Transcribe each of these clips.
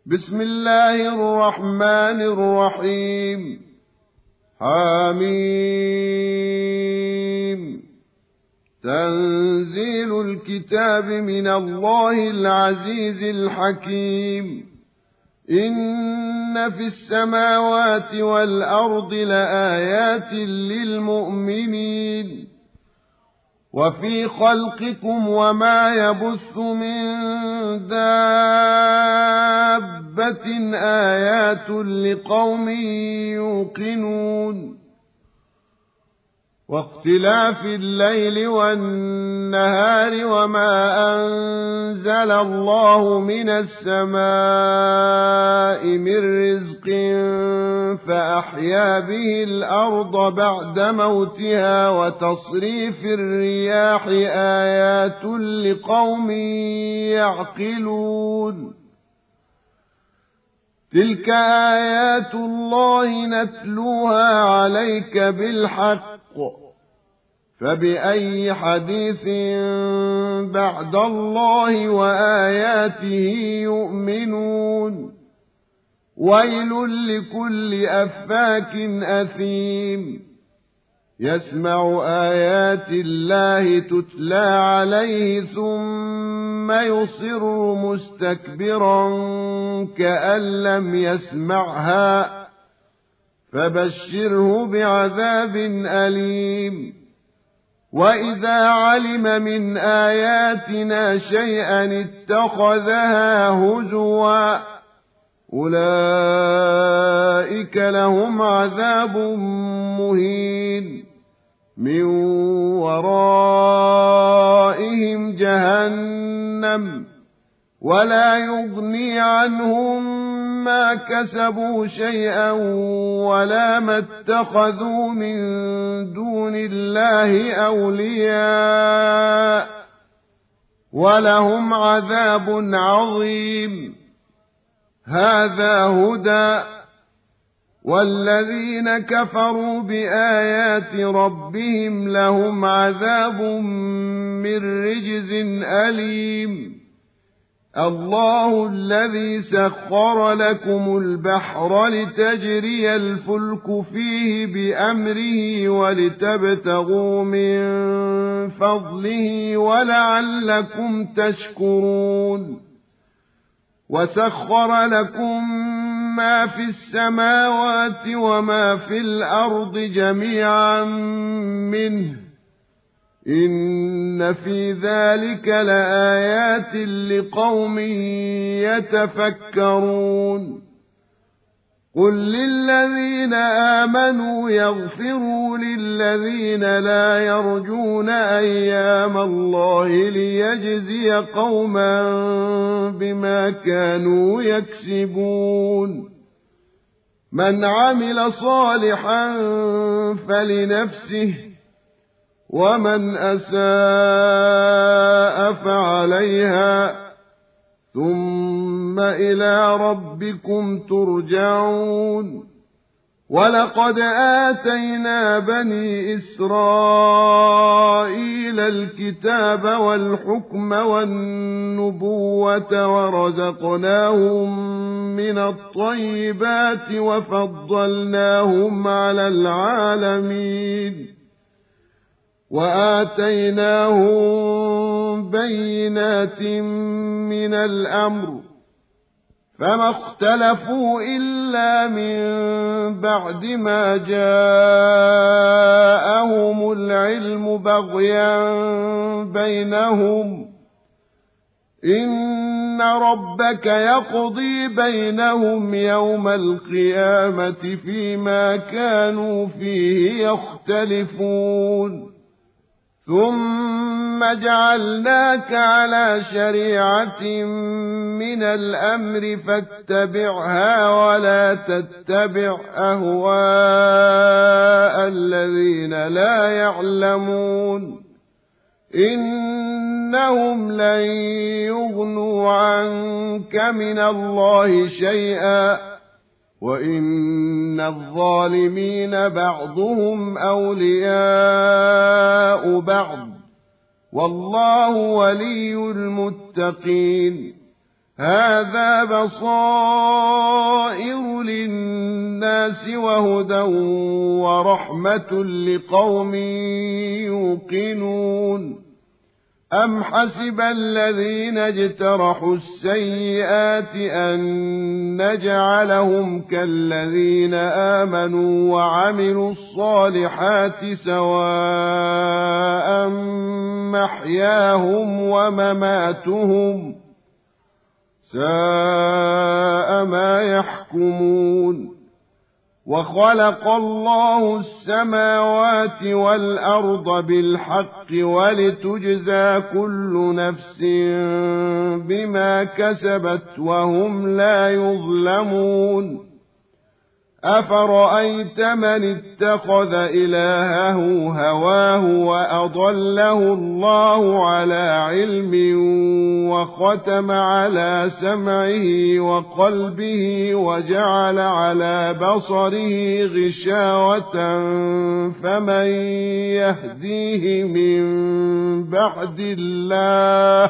بسم الله الرحمن الرحيم. حميم. تنزيل الكتاب من الله العزيز الحكيم. إن في السماوات والأرض لآيات للمؤمنين وفي خلقكم وما يبث من دابة آيات لقوم يوقنون. واختلاف الليل والنهار وما أنزل الله من السماء من رزق فأحيا به الأرض بعد موتها وتصريف الرياح آيات لقوم يعقلون. تلك آيات الله نتلوها عليك بالحق فبأي حديث بعد الله وآياته يؤمنون. ويل لكل أفاك أثيم يسمع آيات الله تتلى عليه ثم يصر مستكبرا كأن لم يسمعها فبشره بعذاب أليم. وإذا علم من آياتنا شيئا اتخذها هزوا أولئك لهم عذاب مهين من ورائهم جهنم ولا يغني عنهم ما كسبوا شيئا ولا ما اتخذوا من دون الله أولياء ولهم عذاب عظيم. هذا هدى والذين كفروا بآيات ربهم لهم عذاب من رجز أليم. الله الذي سخر لكم البحر لتجري الفلك فيه بأمره ولتبتغوا من فضله ولعلكم تشكرون. وسخر لكم ما في السماوات وما في الأرض جميعا منه إن في ذلك لآيات لقوم يتفكرون. قل للذين آمنوا يغفروا للذين لا يرجون أيام الله ليجزي قوما بما كانوا يكسبون. من عمل صالحا فلنفسه ومن أساء فعليها ثم إلى ربكم ترجعون. ولقد آتينا بني إسرائيل الكتاب والحكم والنبوة ورزقناهم من الطيبات وفضلناهم على العالمين وآتيناهم بينات من الأمر فما اختلفوا إلا من بعد ما جاءهم العلم بغيا بينهم إن ربك يقضي بينهم يوم القيامة فيما كانوا فيه يختلفون. ثم جعلناك على شريعة من الأمر فاتبعها ولا تتبع أهواء الذين لا يعلمون إنهم لن يغنوا عنك من الله شيئا وإن الظالمين بعضهم أولياء بعض والله ولي المتقين. هذا بصائر للناس وهدى ورحمة لقوم يوقنون أم حسب الذين اجترحوا السيئات أن نجعلهم كالذين آمنوا وعملوا الصالحات سواء محياهم ومماتهم ساء ما يحكمون وخلق الله السماوات والأرض بالحق ولتجزى كل نفس بما كسبت وهم لا يظلمون أفرأيت من اتخذ إلهه هواه وأضله الله على علم وختم على سمعه وقلبه وجعل على بصره غشاوة فمن يهديه من بعد الله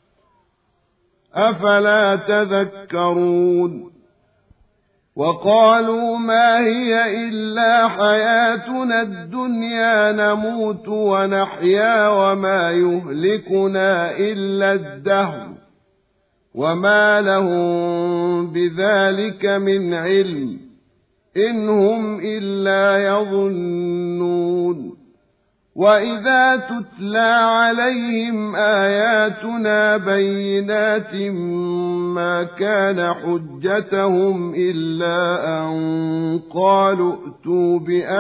أفلا تذكرون وقالوا ما هي إلا حياتنا الدنيا نموت ونحيا وما يهلكنا إلا الدهر وما لهم بذلك من علم إن هم إلا يظنون وإذا تتلى عليهم آياتنا بينات ما كان حجتهم إلا أن قالوا ائتوا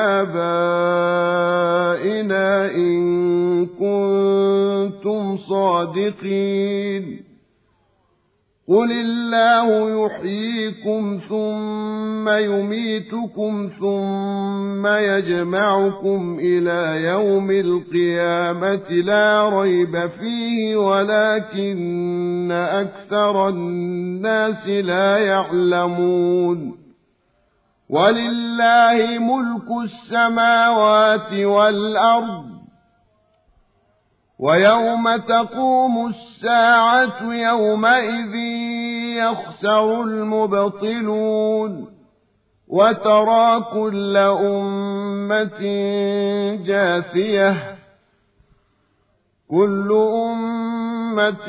بآبائنا إن كنتم صادقين قل الله يحييكم ثم يميتكم ثم يجمعكم إلى يوم القيامة لا ريب فيه ولكن أكثر الناس لا يعلمون ولله ملك السماوات والأرض ويوم تقوم الساعة يومئذ يخسر المبطلون وترى كل أمة جاثية كل أمة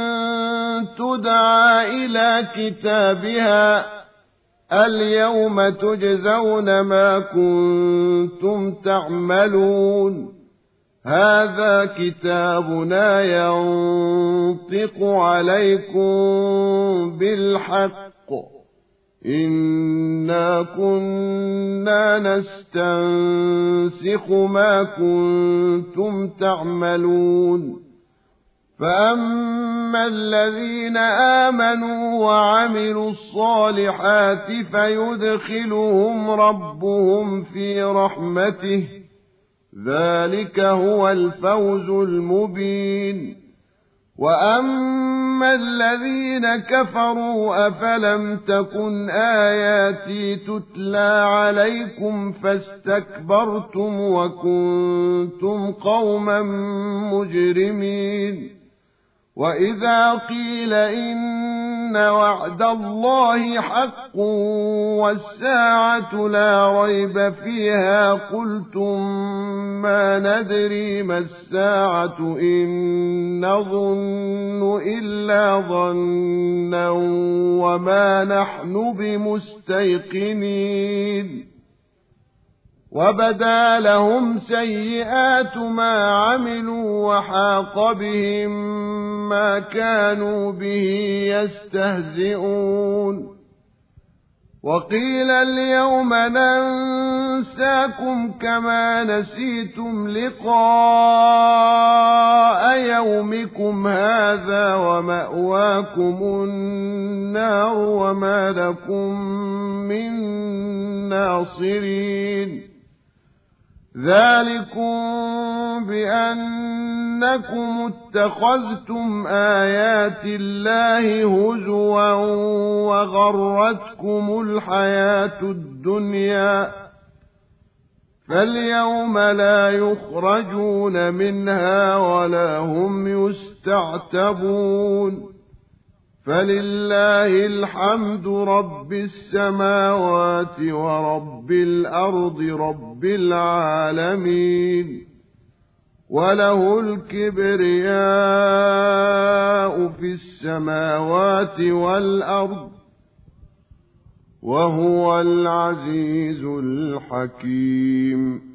تدعى إلى كتابها اليوم تجزون ما كنتم تعملون هذا كتابنا ينطق عليكم بالحق إنا كنا نستنسخ ما كنتم تعملون فأما الذين آمنوا وعملوا الصالحات فيدخلهم ربهم في رحمته ذلك هو الفوز المبين وأما الذين كفروا أفلم تكن آياتي تتلى عليكم فاستكبرتم وكنتم قوما مجرمين وإذا قيل إن وعد الله حق والساعة لا ريب فيها قلتم ما ندري ما الساعة إن نظن إلا ظنا وما نحن بمستيقنين وبدا لهم سيئات ما عملوا وحاق بهم ما كانوا به يستهزئون وقيل اليوم ننساكم كما نسيتم لقاء يومكم هذا ومأواكم النار وما لكم من ناصرين ذلكم بأنكم اتخذتم آيات الله هزوا وغرتكم الحياة الدنيا فاليوم لا يخرجون منها ولا هم يستعتبون فلله الحمد رب السماوات ورب الأرض رب العالمين وله الكبرياء في السماوات والأرض وهو العزيز الحكيم